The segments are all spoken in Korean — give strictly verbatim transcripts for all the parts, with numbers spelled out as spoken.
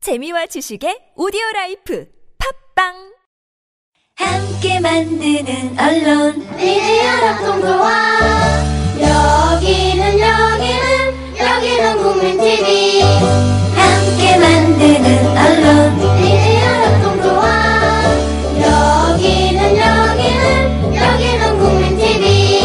재미와 지식의 오디오라이프 팝빵 함께 만드는 언론 미디어 합동조합 여기는 여기는 여기는 국민티비 함께 만드는 언론 미디어 합동조합 여기는 여기는 여기는 국민티비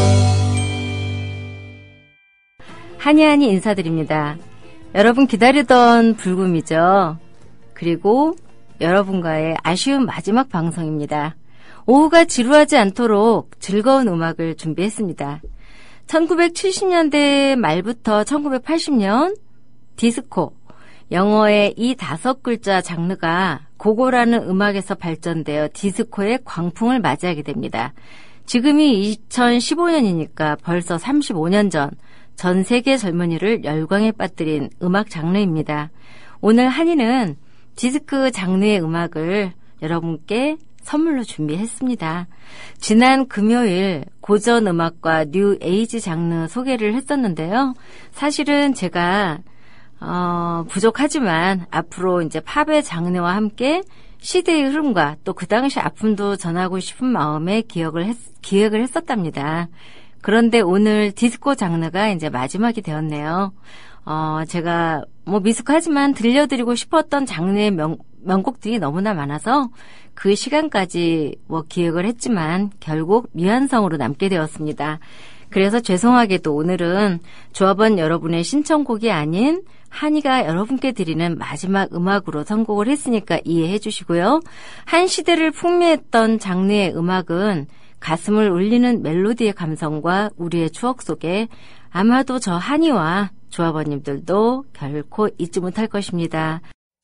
한이한이 인사드립니다. 여러분 기다리던 불금이죠. 그리고 여러분과의 아쉬운 마지막 방송입니다. 오후가 지루하지 않도록 즐거운 음악을 준비했습니다. 천구백칠십 년대 말부터 천구백팔십 년 디스코, 영어의 이 다섯 글자 장르가 고고라는 음악에서 발전되어 디스코의 광풍을 맞이하게 됩니다. 지금이 이천십오 년이니까 벌써 삼십오 년 전 전 세계 젊은이를 열광에 빠뜨린 음악 장르입니다. 오늘 한이는 디스크 장르의 음악을 여러분께 선물로 준비했습니다. 지난 금요일 고전 음악과 뉴 에이지 장르 소개를 했었는데요. 사실은 제가 어, 부족하지만 앞으로 이제 팝의 장르와 함께 시대의 흐름과 또 그 당시 아픔도 전하고 싶은 마음에 기억을 했, 기획을 했었답니다. 그런데 오늘 디스코 장르가 이제 마지막이 되었네요. 어, 제가 뭐 미숙하지만 들려드리고 싶었던 장르의 명, 명곡들이 너무나 많아서 그 시간까지 뭐 기획을 했지만 결국 미완성으로 남게 되었습니다. 그래서 죄송하게도 오늘은 조합원 여러분의 신청곡이 아닌 한이가 여러분께 드리는 마지막 음악으로 선곡을 했으니까 이해해 주시고요. 한 시대를 풍미했던 장르의 음악은 가슴을 울리는 멜로디의 감성과 우리의 추억 속에 아마도 저 한이와 조합원님들도 결코 잊지 못할 것입니다.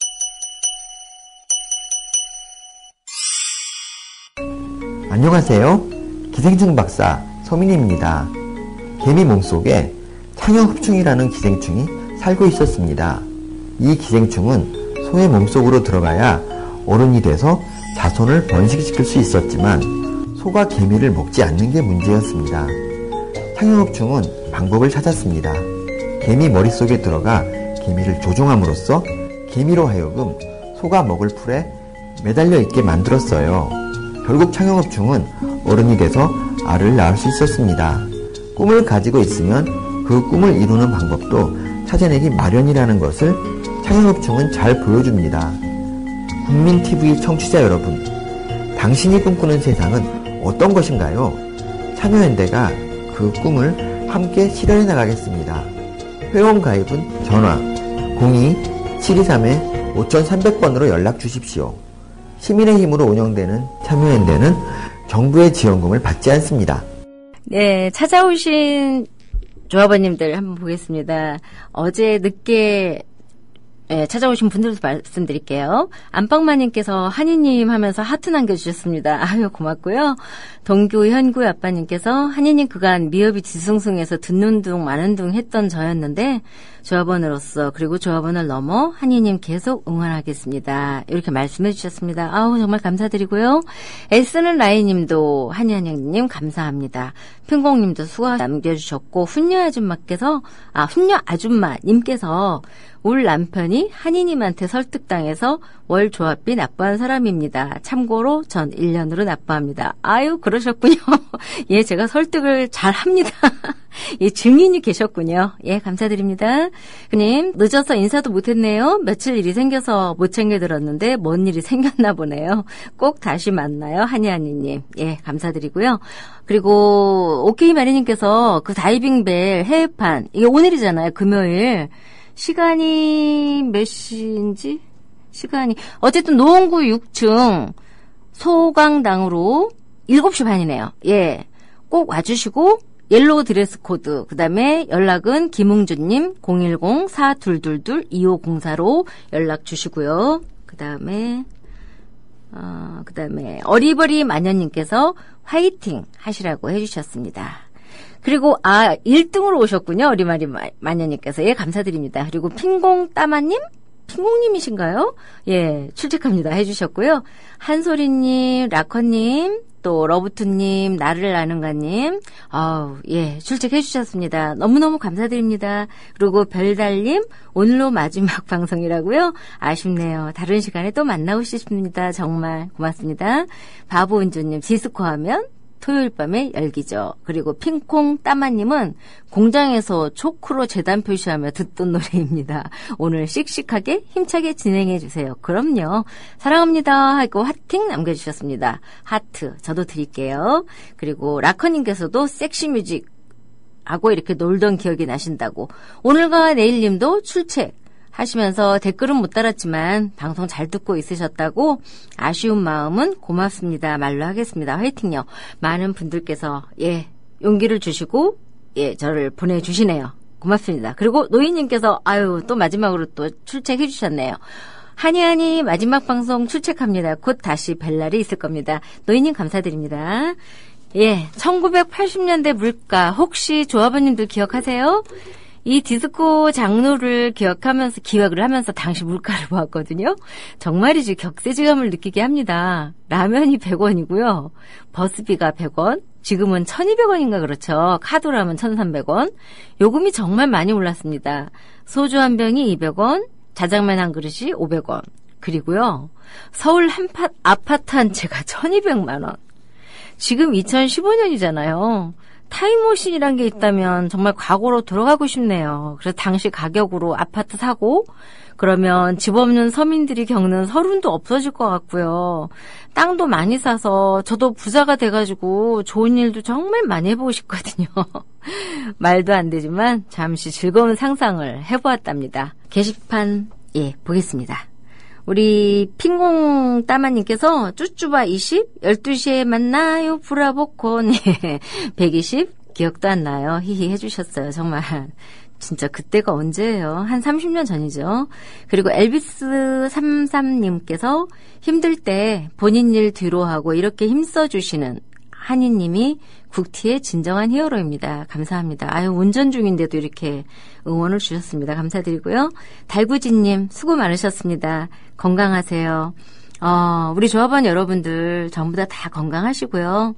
안녕하세요. 기생충 박사 서민입니다. 개미 몸속에 창형흡충이라는 기생충이 살고 있었습니다. 이 기생충은 소의 몸속으로 들어가야 어른이 돼서 자손을 번식시킬 수 있었지만 소가 개미를 먹지 않는 게 문제였습니다. 창형흡충은 방법을 찾았습니다. 개미 머릿속에 들어가 개미를 조종함으로써 개미로 하여금 소가 먹을 풀에 매달려 있게 만들었어요. 결국 창형흡충은 어른이 돼서 알을 낳을 수 있었습니다. 꿈을 가지고 있으면 그 꿈을 이루는 방법도 찾아내기 마련이라는 것을 창형흡충은 잘 보여줍니다. 국민티비 청취자 여러분, 당신이 꿈꾸는 세상은 어떤 것인가요? 참여연대가 그 꿈을 함께 실현해 나가겠습니다. 회원 가입은 전화 공이 칠이삼 오삼공 번으로 연락 주십시오. 시민의 힘으로 운영되는 참여연대는 정부의 지원금을 받지 않습니다. 네, 찾아오신 조합원님들 한번 보겠습니다. 어제 늦게 네, 찾아오신 분들도 말씀드릴게요. 안방마님께서 한이님 하면서 하트 남겨주셨습니다. 아유 고맙고요. 동규 현구 아빠님께서 한이님 그간 미업이 뒤숭숭해서 듣는 둥 마는 둥 했던 저였는데 조합원으로서 그리고 조합원을 넘어 한이님 계속 응원하겠습니다. 이렇게 말씀해 주셨습니다. 아우 정말 감사드리고요. 애쓰는 라이님도 한이한양님 감사합니다. 핑공님도 수고 남겨주셨고 훈녀 아줌마께서 아 훈녀 아줌마님께서 울 남편이 한이님한테 설득당해서 월 조합비 납부한 사람입니다. 참고로 전 일 년으로 납부합니다. 아유 그러셨군요. 예, 제가 설득을 잘합니다. 예, 증인이 계셨군요. 예, 감사드립니다. 그님 늦어서 인사도 못했네요. 며칠 일이 생겨서 못 챙겨들었는데 뭔 일이 생겼나 보네요. 꼭 다시 만나요. 한이한이님. 예, 감사드리고요. 그리고 오케이 마리님께서 그 다이빙벨 해외판 이게 오늘이잖아요. 금요일. 시간이 몇 시인지? 시간이 어쨌든 노원구 육 층 소강당으로 일곱 시 반이네요. 예, 꼭 와주시고 옐로우 드레스 코드 그 다음에 연락은 김웅준님 공일공 사이이이 이오공사로 연락 주시고요. 그 다음에 어, 그 다음에 어리버리 마녀님께서 화이팅 하시라고 해주셨습니다. 그리고 아 일 등으로 오셨군요. 어리마리 마녀님께서. 예, 감사드립니다. 그리고 핑공 따마님 핑공님이신가요? 예, 출첵합니다. 해주셨고요. 한소리님, 라커님, 또 러브투님, 나를 아는가님, 아우, 예, 출첵해주셨습니다. 너무너무 감사드립니다. 그리고 별달님, 오늘로 마지막 방송이라고요? 아쉽네요. 다른 시간에 또 만나고 싶습니다. 정말 고맙습니다. 바보은주님, 디스코 하면 토요일 밤에 열기죠. 그리고 핑콩 따마님은 공장에서 초크로 재단 표시하며 듣던 노래입니다. 오늘 씩씩하게 힘차게 진행해 주세요. 그럼요. 사랑합니다 하고 하팅 남겨주셨습니다. 하트 저도 드릴게요. 그리고 라커님께서도 섹시뮤직 하고 이렇게 놀던 기억이 나신다고. 오늘과 내일님도 출첵 하시면서 댓글은 못 달았지만 방송 잘 듣고 있으셨다고 아쉬운 마음은 고맙습니다. 말로 하겠습니다. 화이팅요. 많은 분들께서 예 용기를 주시고 예 저를 보내주시네요. 고맙습니다. 그리고 노희님께서 아유 또 마지막으로 또 출첵해 주셨네요. 한이한이 마지막 방송 출첵합니다. 곧 다시 뵐 날이 있을 겁니다. 노희님 감사드립니다. 예, 천구백팔십 년대 물가 혹시 조합원님들 기억하세요? 이 디스코 장르를 기억하면서 기억을 하면서 당시 물가를 보았거든요. 정말이지 격세지감을 느끼게 합니다. 라면이 백 원이고요. 버스비가 백 원, 지금은 천이백 원인가 그렇죠. 카드로 하면 천삼백 원. 요금이 정말 많이 올랐습니다. 소주 한 병이 이백 원, 자장면 한 그릇이 오백 원. 그리고요. 서울 한 파, 아파트 한 채가 천이백만 원. 지금 이천십오 년이잖아요. 타임머신이란 게 있다면 정말 과거로 돌아가고 싶네요. 그래서 당시 가격으로 아파트 사고 그러면 집 없는 서민들이 겪는 서름도 없어질 것 같고요. 땅도 많이 사서 저도 부자가 돼가지고 좋은 일도 정말 많이 해보고 싶거든요. 말도 안 되지만 잠시 즐거운 상상을 해보았답니다. 게시판 예 보겠습니다. 우리 핑공 따마님께서 쭈쭈바 이십, 열두 시에 만나요 브라보콘 백이십 기억도 안 나요. 히히 해주셨어요. 정말 진짜 그때가 언제예요? 한 삼십 년 전이죠. 그리고 엘비스 삼십삼님께서 힘들 때 본인 일 뒤로 하고 이렇게 힘써주시는 한이님이 국티의 진정한 히어로입니다. 감사합니다. 아유 운전 중인데도 이렇게 응원을 주셨습니다. 감사드리고요. 달구지님 수고 많으셨습니다. 건강하세요. 어, 우리 조합원 여러분들 전부 다 다 건강하시고요.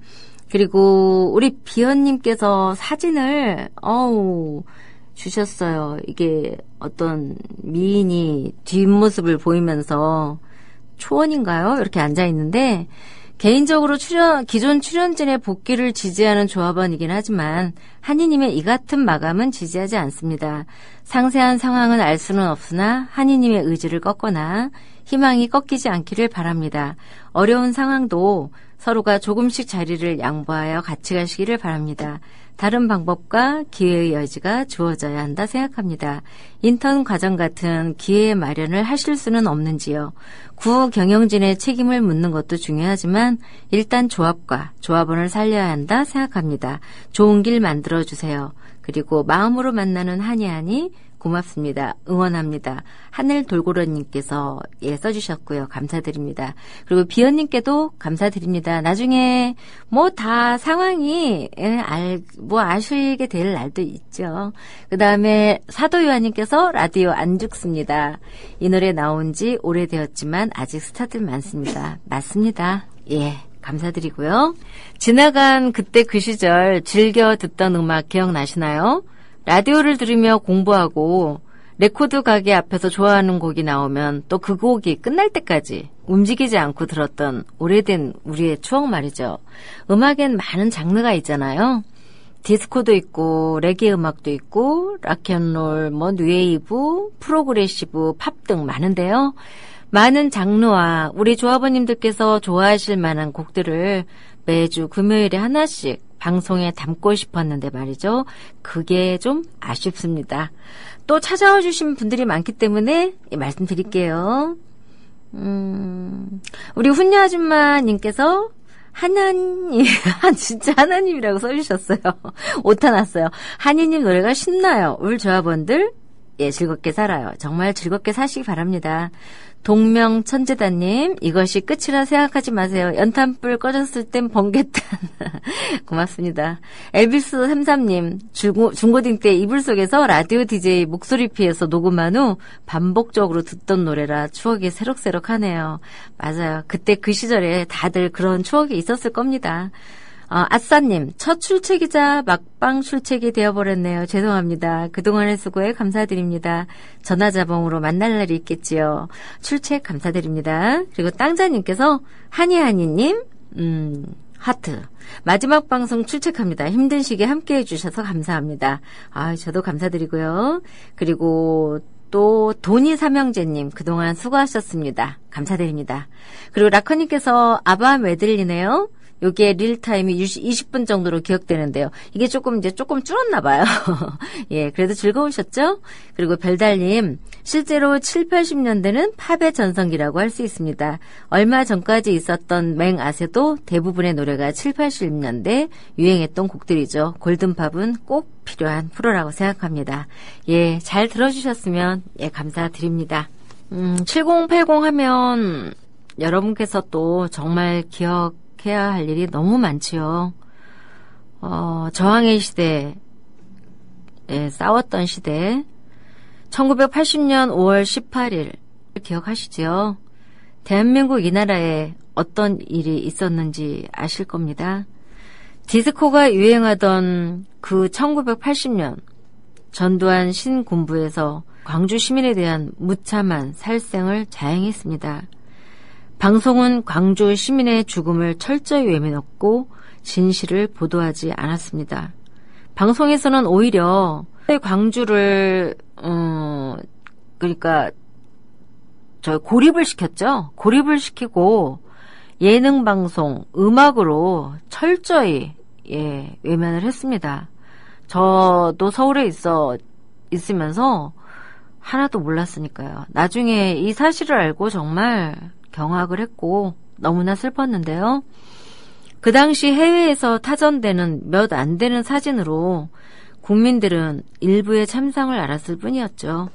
그리고 우리 비연님께서 사진을 어우 주셨어요. 이게 어떤 미인이 뒷모습을 보이면서 초원인가요? 이렇게 앉아있는데 개인적으로 출연, 기존 출연진의 복귀를 지지하는 조합원이긴 하지만 한이님의 이 같은 마감은 지지하지 않습니다. 상세한 상황은 알 수는 없으나 한이님의 의지를 꺾거나 희망이 꺾이지 않기를 바랍니다. 어려운 상황도 서로가 조금씩 자리를 양보하여 같이 가시기를 바랍니다. 다른 방법과 기회의 여지가 주어져야 한다 생각합니다. 인턴 과정 같은 기회의 마련을 하실 수는 없는지요. 구 경영진의 책임을 묻는 것도 중요하지만 일단 조합과 조합원을 살려야 한다 생각합니다. 좋은 길 만들어주세요. 그리고 마음으로 만나는 한이하니 고맙습니다. 응원합니다. 하늘 돌고래님께서 예 써주셨고요. 감사드립니다. 그리고 비연님께도 감사드립니다. 나중에 뭐 다 상황이 예, 알, 뭐 아시게 될 날도 있죠. 그 다음에 사도요한님께서 라디오 안 죽습니다. 이 노래 나온 지 오래되었지만 아직 스타들 많습니다. 맞습니다. 예. 감사드리고요. 지나간 그때 그 시절 즐겨 듣던 음악 기억나시나요? 라디오를 들으며 공부하고 레코드 가게 앞에서 좋아하는 곡이 나오면 또 그 곡이 끝날 때까지 움직이지 않고 들었던 오래된 우리의 추억 말이죠. 음악엔 많은 장르가 있잖아요. 디스코도 있고 레게 음악도 있고 락앤롤, 뭐 뉴웨이브, 프로그레시브, 팝 등 많은데요. 많은 장르와 우리 조합원님들께서 좋아하실 만한 곡들을 매주 금요일에 하나씩 방송에 담고 싶었는데 말이죠. 그게 좀 아쉽습니다. 또 찾아와 주신 분들이 많기 때문에 말씀드릴게요. 음, 우리 훈녀 아줌마님께서 하나님, 진짜 하나님이라고 써주셨어요. 오타 났어요. 한이님 노래가 신나요. 우리 조합원들 예, 즐겁게 살아요. 정말 즐겁게 사시기 바랍니다. 동명천재다님, 이것이 끝이라 생각하지 마세요. 연탄불 꺼졌을 땐 번개탄. 고맙습니다. 엘비스 삼십삼님, 중고, 중고딩 때 이불 속에서 라디오 디제이 목소리 피해서 녹음한 후 반복적으로 듣던 노래라 추억이 새록새록하네요. 맞아요. 그때 그 시절에 다들 그런 추억이 있었을 겁니다. 어, 아싸님, 첫 출첵이자 막방 출첵이 되어버렸네요. 죄송합니다. 그동안의 수고에 감사드립니다. 전화자봉으로 만날 날이 있겠지요. 출첵 감사드립니다. 그리고 땅자님께서 한이한이님, 음, 하트. 마지막 방송 출첵합니다. 힘든 시기에 함께해 주셔서 감사합니다. 아, 저도 감사드리고요. 그리고 또 도니 삼형제님, 그동안 수고하셨습니다. 감사드립니다. 그리고 라커님께서 아바 메들리네요. 요게 릴타임이 이십 분 정도로 기억되는데요. 이게 조금 이제 조금 줄었나 봐요. 예, 그래도 즐거우셨죠? 그리고 별달님, 실제로 칠, 팔십 년대는 팝의 전성기라고 할 수 있습니다. 얼마 전까지 있었던 맹아세도 대부분의 노래가 칠, 팔십 년대 유행했던 곡들이죠. 골든팝은 꼭 필요한 프로라고 생각합니다. 예, 잘 들어주셨으면 예, 감사드립니다. 음, 칠공팔공 하면 여러분께서 또 정말 기억 해야 할 일이 너무 많지요. 어, 저항의 시대에 싸웠던 시대, 천구백팔십 년 오월 십팔일 기억하시죠? 대한민국 이 나라에 어떤 일이 있었는지 아실 겁니다. 디스코가 유행하던 그 천구백팔십 년 전두환 신군부에서 광주 시민에 대한 무참한 살생을 자행했습니다. 방송은 광주 시민의 죽음을 철저히 외면했고 진실을 보도하지 않았습니다. 방송에서는 오히려 광주를 어 그러니까 저 고립을 시켰죠. 고립을 시키고 예능 방송, 음악으로 철저히 예, 외면을 했습니다. 저도 서울에 있어 있으면서 하나도 몰랐으니까요. 나중에 이 사실을 알고 정말 경악을 했고 너무나 슬펐는데요. 그 당시 해외에서 타전되는 몇 안 되는 사진으로 국민들은 일부의 참상을 알았을 뿐이었죠.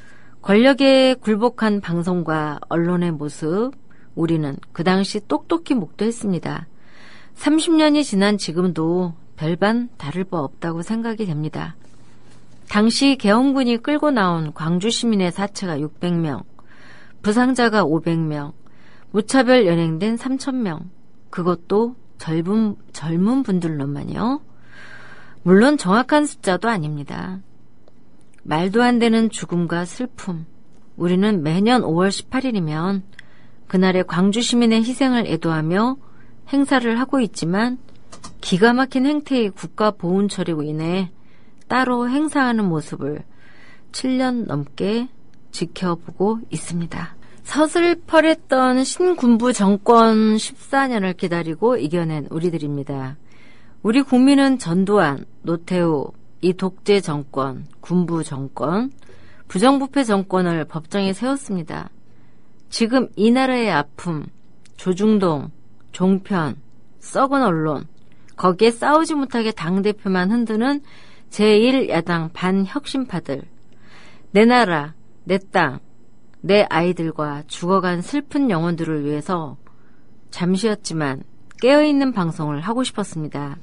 권력에 굴복한 방송과 언론의 모습, 우리는 그 당시 똑똑히 목도했습니다. 삼십 년이 지난 지금도 별반 다를 바 없다고 생각이 됩니다. 당시 계엄군이 끌고 나온 광주 시민의 사체가 육백 명, 부상자가 오백 명, 무차별 연행된 삼천 명, 그것도 젊은, 젊은 분들로만요. 물론 정확한 숫자도 아닙니다. 말도 안 되는 죽음과 슬픔. 우리는 매년 오월 십팔일이면 그날의 광주 시민의 희생을 애도하며 행사를 하고 있지만 기가 막힌 행태의 국가 보훈 처리로 인해 따로 행사하는 모습을 칠 년 넘게 지켜보고 있습니다. 서슬퍼랬던 신군부 정권 십사 년을 기다리고 이겨낸 우리들입니다. 우리 국민은 전두환, 노태우, 이 독재 정권, 군부 정권, 부정부패 정권을 법정에 세웠습니다. 지금 이 나라의 아픔, 조중동, 종편, 썩은 언론, 거기에 싸우지 못하게 당대표만 흔드는 제일 야당 반혁신파들, 내 나라, 내 땅, 내 아이들과 죽어간 슬픈 영혼들을 위해서 잠시였지만 깨어있는 방송을 하고 싶었습니다.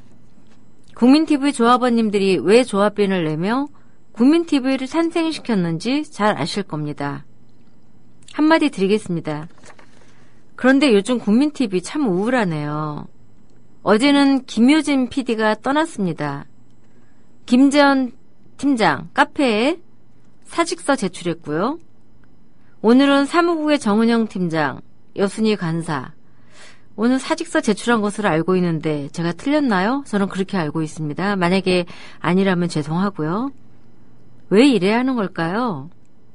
국민티비 조합원님들이 왜 조합비를 내며 국민티비를 탄생시켰는지 잘 아실 겁니다. 한마디 드리겠습니다. 그런데 요즘 국민티비 참 우울하네요. 어제는 김효진 피디가 떠났습니다. 김재현 팀장 카페에 사직서 제출했고요. 오늘은 사무국의 정은영 팀장, 여순이 간사. 오늘 사직서 제출한 것으로 알고 있는데 제가 틀렸나요? 저는 그렇게 알고 있습니다. 만약에 아니라면 죄송하고요. 왜 이래야 하는 걸까요?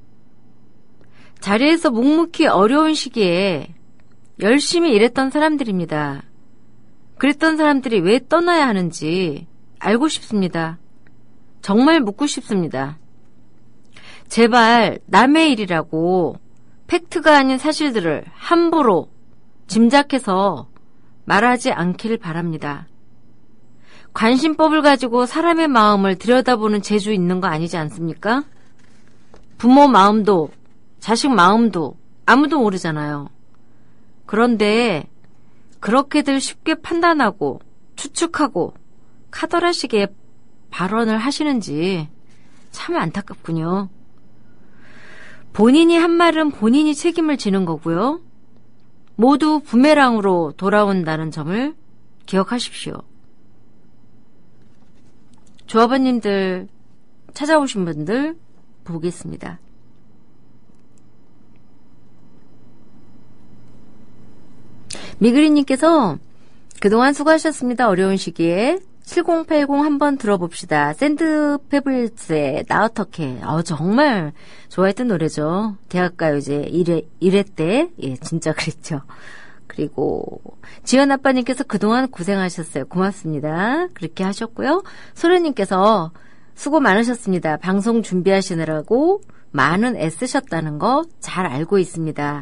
자리에서 묵묵히 어려운 시기에 열심히 일했던 사람들입니다. 그랬던 사람들이 왜 떠나야 하는지 알고 싶습니다. 정말 묻고 싶습니다. 제발 남의 일이라고 팩트가 아닌 사실들을 함부로 짐작해서 말하지 않길 바랍니다. 관심법을 가지고 사람의 마음을 들여다보는 재주 있는 거 아니지 않습니까? 부모 마음도 자식 마음도 아무도 모르잖아요. 그런데 그렇게들 쉽게 판단하고 추측하고 카더라식의 발언을 하시는지 참 안타깝군요. 본인이 한 말은 본인이 책임을 지는 거고요. 모두 부메랑으로 돌아온다는 점을 기억하십시오. 조합원님들 찾아오신 분들 보겠습니다. 미그리님께서 그동안 수고하셨습니다. 어려운 시기에 칠공팔공 한번 들어봅시다. 샌드페블스의 나 어떡해. 어, 정말 좋아했던 노래죠. 대학가요제 일 회, 일 회 때. 예, 진짜 그랬죠. 그리고 지연 아빠님께서 그동안 고생하셨어요. 고맙습니다. 그렇게 하셨고요. 소련님께서 수고 많으셨습니다. 방송 준비하시느라고 많은 애쓰셨다는 거 잘 알고 있습니다.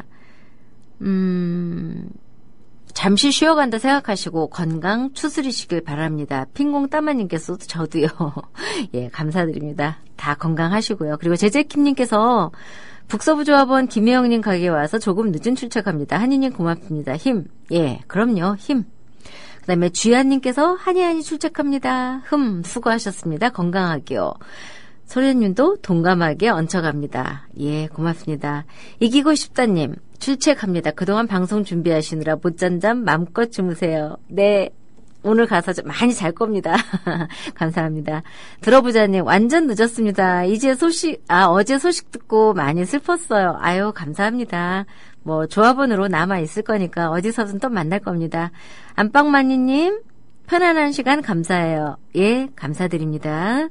음... 잠시 쉬어간다 생각하시고 건강 추스리시길 바랍니다. 핑공 따마님께서도 저도요. 예, 감사드립니다. 다 건강하시고요. 그리고 제제킴님께서 북서부 조합원 김혜영님 가게에 와서 조금 늦은 출첵합니다. 한이님 고맙습니다. 힘. 예, 그럼요. 힘. 그 다음에 쥐한님께서 한이한이 출첵합니다. 흠, 수고하셨습니다. 건강하게요. 소련님도 동감하게 얹혀갑니다. 예, 고맙습니다. 이기고 싶다님. 출첵합니다. 그동안 방송 준비하시느라 못 잔 잠 마음껏 주무세요. 네, 오늘 가서 좀 많이 잘 겁니다. 감사합니다. 들어보자님 완전 늦었습니다. 이제 소식 아 어제 소식 듣고 많이 슬펐어요. 아유 감사합니다. 뭐 조합원으로 남아 있을 거니까 어디서든 또 만날 겁니다. 안방마니님 편안한 시간 감사해요. 예, 감사드립니다.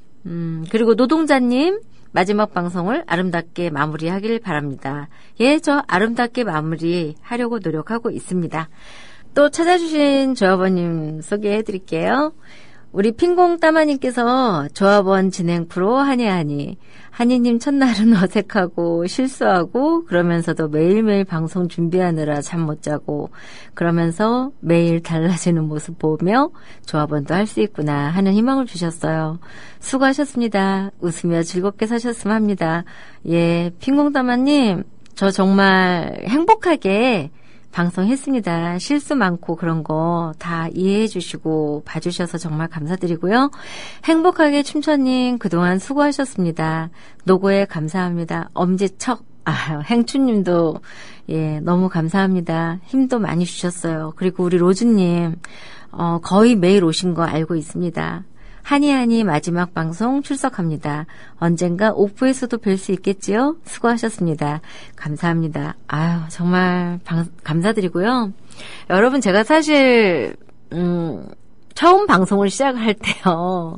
음 그리고 노동자님. 마지막 방송을 아름답게 마무리하길 바랍니다. 예, 저 아름답게 마무리하려고 노력하고 있습니다. 또 찾아주신 조합원님 소개해드릴게요. 우리 핑공 따마님께서 조합원 진행 프로 한이하니 한이님 첫날은 어색하고 실수하고 그러면서도 매일매일 방송 준비하느라 잠 못 자고 그러면서 매일 달라지는 모습 보며 조합원도 할 수 있구나 하는 희망을 주셨어요. 수고하셨습니다. 웃으며 즐겁게 사셨으면 합니다. 예, 핑공 따마님 저 정말 행복하게 방송했습니다. 실수 많고 그런 거 다 이해해 주시고 봐주셔서 정말 감사드리고요. 행복하게 춤천님 그동안 수고하셨습니다. 노고에 감사합니다. 엄지척 아, 행춘님도 예 너무 감사합니다. 힘도 많이 주셨어요. 그리고 우리 로즈님 어, 거의 매일 오신 거 알고 있습니다. 한이한이 마지막 방송 출석합니다. 언젠가 오프에서도 뵐 수 있겠지요? 수고하셨습니다. 감사합니다. 아유, 정말 방, 감사드리고요. 여러분, 제가 사실, 음, 처음 방송을 시작할 때요.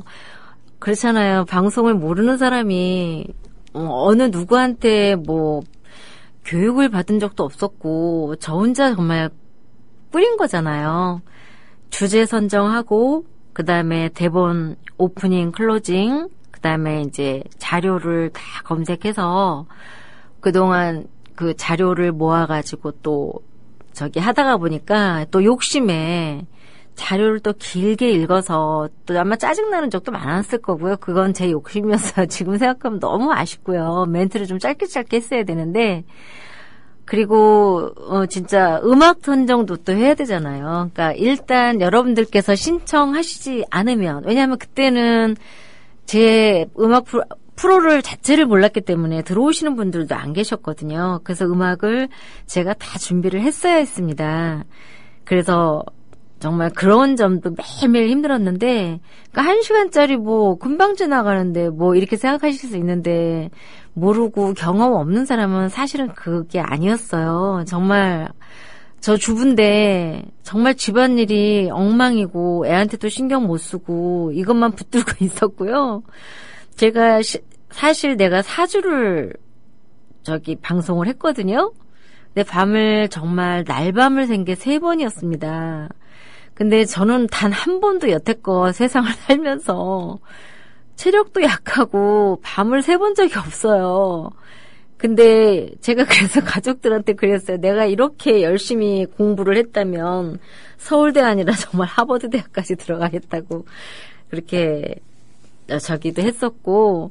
그렇잖아요. 방송을 모르는 사람이, 어, 어느 누구한테 뭐, 교육을 받은 적도 없었고, 저 혼자 정말 뿌린 거잖아요. 주제 선정하고, 그 다음에 대본 오프닝, 클로징, 그 다음에 이제 자료를 다 검색해서 그동안 그 자료를 모아가지고 또 저기 하다가 보니까 또 욕심에 자료를 또 길게 읽어서 또 아마 짜증나는 적도 많았을 거고요. 그건 제 욕심이었어요. 지금 생각하면 너무 아쉽고요. 멘트를 좀 짧게 짧게 했어야 되는데 그리고 어 진짜 음악 선정도 또 해야 되잖아요. 그러니까 일단 여러분들께서 신청하시지 않으면 왜냐하면 그때는 제 음악 프로, 프로를 자체를 몰랐기 때문에 들어오시는 분들도 안 계셨거든요. 그래서 음악을 제가 다 준비를 했어야 했습니다. 그래서 정말 그런 점도 매일매일 힘들었는데 그러니까 한 시간짜리 뭐 금방 지나가는데 뭐 이렇게 생각하실 수 있는데 모르고 경험 없는 사람은 사실은 그게 아니었어요. 정말 저 주부인데 정말 집안일이 엉망이고 애한테도 신경 못 쓰고 이것만 붙들고 있었고요. 제가 시, 사실 내가 사 주를 저기 방송을 했거든요. 근데 밤을 정말 날밤을 샌 게 세 번이었습니다. 근데 저는 단 한 번도 여태껏 세상을 살면서 체력도 약하고 밤을 새본 적이 없어요. 근데 제가 그래서 가족들한테 그랬어요. 내가 이렇게 열심히 공부를 했다면 서울대 아니라 정말 하버드 대학까지 들어가겠다고 그렇게 저기도 했었고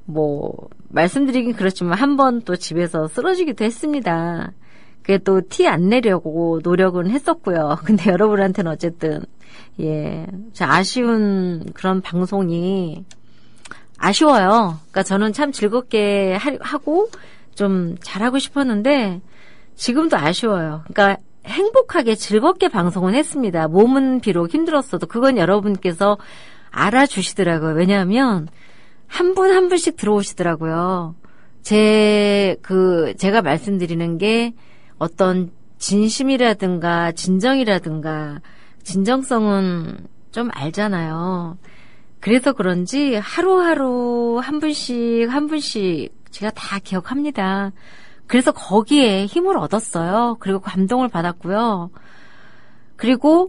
뭐 말씀드리긴 그렇지만 한 번 또 집에서 쓰러지기도 했습니다. 그게 또 티 안 내려고 노력은 했었고요. 근데 여러분한테는 어쨌든 예, 아쉬운 그런 방송이 아쉬워요. 그러니까 저는 참 즐겁게 하, 하고 좀 잘하고 싶었는데 지금도 아쉬워요. 그러니까 행복하게 즐겁게 방송은 했습니다. 몸은 비록 힘들었어도 그건 여러분께서 알아주시더라고요. 왜냐하면 한 분 한 분씩 들어오시더라고요. 제, 그, 제가 말씀드리는 게 어떤 진심이라든가 진정이라든가 진정성은 좀 알잖아요. 그래서 그런지 하루하루 한 분씩 한 분씩 제가 다 기억합니다. 그래서 거기에 힘을 얻었어요. 그리고 감동을 받았고요. 그리고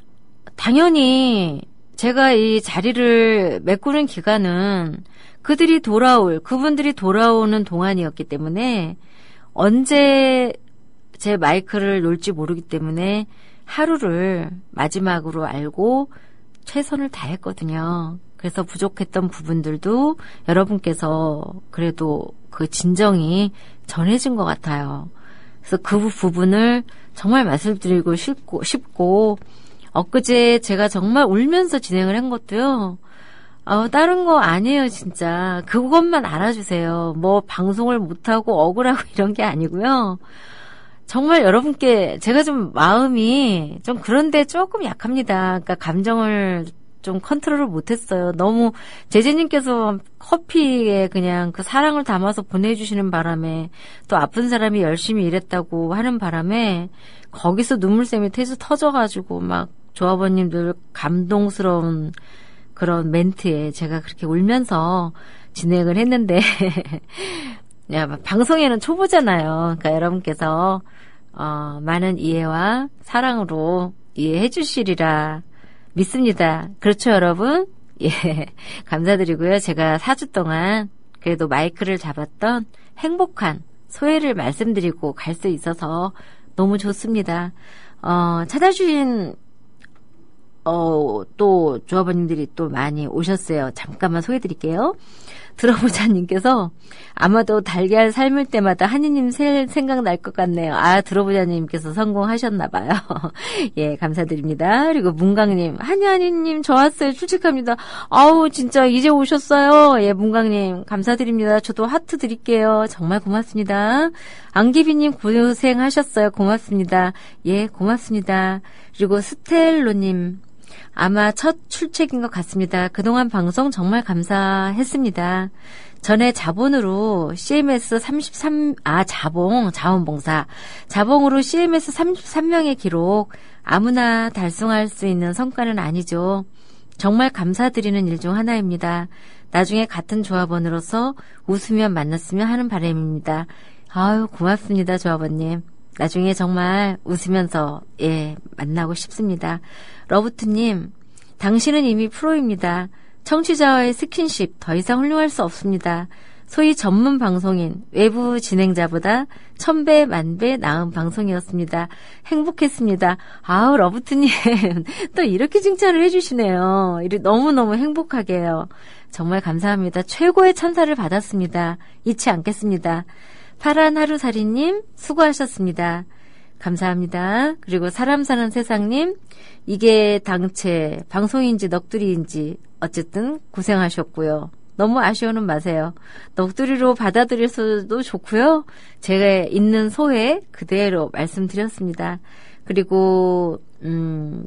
당연히 제가 이 자리를 메꾸는 기간은 그들이 돌아올, 그분들이 돌아오는 동안이었기 때문에 언제 제 마이크를 놓을지 모르기 때문에 하루를 마지막으로 알고 최선을 다했거든요. 그래서 부족했던 부분들도 여러분께서 그래도 그 진정이 전해진 것 같아요. 그래서 그 부분을 정말 말씀드리고 싶고, 싶고 엊그제 제가 정말 울면서 진행을 한 것도요. 어, 다른 거 아니에요, 진짜. 그것만 알아주세요. 뭐 방송을 못하고 억울하고 이런 게 아니고요. 정말 여러분께 제가 좀 마음이 좀 그런데 조금 약합니다. 그러니까 감정을 좀 컨트롤을 못했어요. 너무 제재님께서 커피에 그냥 그 사랑을 담아서 보내주시는 바람에 또 아픈 사람이 열심히 일했다고 하는 바람에 거기서 눈물샘이 태수 터져가지고 막 조합원님들 감동스러운 그런 멘트에 제가 그렇게 울면서 진행을 했는데 야, 방송에는 초보잖아요. 그러니까 여러분께서 어, 많은 이해와 사랑으로 이해해 주시리라 믿습니다. 그렇죠, 여러분? 예, 감사드리고요. 제가 사 주 동안 그래도 마이크를 잡았던 행복한 소회를 말씀드리고 갈 수 있어서 너무 좋습니다. 어, 찾아주신 어, 또 조합원님들이 또 많이 오셨어요. 잠깐만 소개해드릴게요. 들어보자님께서 아마도 달걀 삶을 때마다 한이님 생각날 것 같네요. 아, 들어보자님께서 성공하셨나봐요. 예, 감사드립니다. 그리고 문강님, 한이 한이님 저 왔어요. 출첵합니다. 아우, 진짜 이제 오셨어요. 예, 문강님 감사드립니다. 저도 하트 드릴게요. 정말 고맙습니다. 안기비님 고생하셨어요. 고맙습니다. 예, 고맙습니다. 그리고 스텔로님, 아마 첫 출첵인 것 같습니다. 그동안 방송 정말 감사했습니다. 전에 자본으로 씨엠에스 삼십삼, 아, 자봉, 자원봉사. 자봉으로 씨엠에스 삼십삼 명의 기록, 아무나 달성할 수 있는 성과는 아니죠. 정말 감사드리는 일 중 하나입니다. 나중에 같은 조합원으로서 웃으면 만났으면 하는 바람입니다. 아유, 고맙습니다, 조합원님. 나중에 정말 웃으면서, 예, 만나고 싶습니다. 러브트님, 당신은 이미 프로입니다. 청취자와의 스킨십 더 이상 훌륭할 수 없습니다. 소위 전문 방송인, 외부 진행자보다 천배, 만배 나은 방송이었습니다. 행복했습니다. 아우, 러브트님, 또 이렇게 칭찬을 해주시네요. 너무너무 행복하게 해요. 정말 감사합니다. 최고의 찬사를 받았습니다. 잊지 않겠습니다. 파란 하루살이님, 수고하셨습니다. 감사합니다. 그리고 사람 사는 세상님, 이게 당체, 방송인지 넋두리인지 어쨌든 고생하셨고요. 너무 아쉬워는 마세요. 넋두리로 받아들여서도 좋고요. 제가 있는 소회 그대로 말씀드렸습니다. 그리고 음,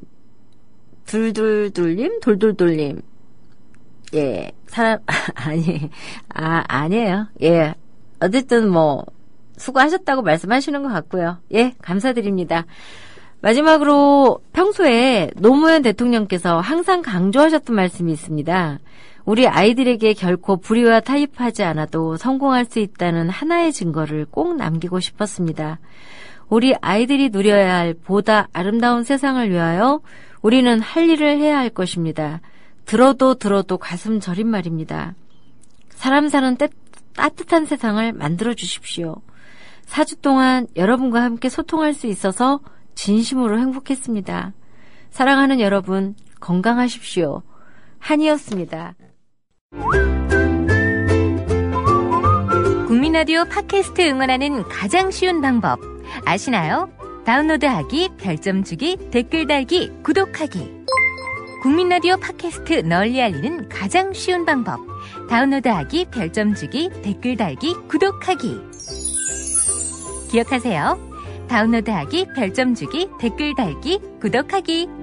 둘둘둘님, 돌돌돌님, 예, 사람 아니, 아 아니에요. 예, 어쨌든 뭐. 수고하셨다고 말씀하시는 것 같고요. 예, 감사드립니다. 마지막으로 평소에 노무현 대통령께서 항상 강조하셨던 말씀이 있습니다. 우리 아이들에게 결코 불의와 타협하지 않아도 성공할 수 있다는 하나의 증거를 꼭 남기고 싶었습니다. 우리 아이들이 누려야 할 보다 아름다운 세상을 위하여 우리는 할 일을 해야 할 것입니다. 들어도 들어도 가슴 저린 말입니다. 사람 사는 따, 따뜻한 세상을 만들어 주십시오. 사 주 동안 여러분과 함께 소통할 수 있어서 진심으로 행복했습니다. 사랑하는 여러분, 건강하십시오. 한이었습니다. 국민라디오 팟캐스트 응원하는 가장 쉬운 방법 아시나요? 다운로드하기, 별점 주기, 댓글 달기, 구독하기. 국민라디오 팟캐스트 널리 알리는 가장 쉬운 방법. 다운로드하기, 별점 주기, 댓글 달기, 구독하기. 기억하세요. 다운로드하기, 별점 주기, 댓글 달기, 구독하기.